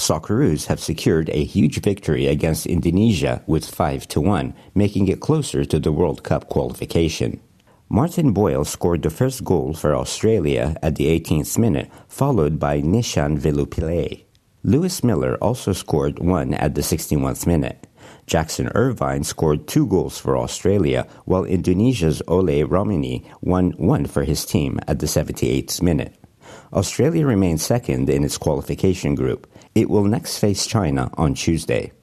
Socceroos have secured a huge victory against Indonesia with 5-1, making it closer to the World Cup qualification. Martin Boyle scored the first goal for Australia at the 18th minute, followed by Nishan Velupillay. Lewis Miller also scored one at the 61st minute. Jackson Irvine scored 2 goals for Australia, while Indonesia's Ole Romini won 1 for his team at the 78th minute. Australia remains second in its qualification group. It will next face China on Tuesday.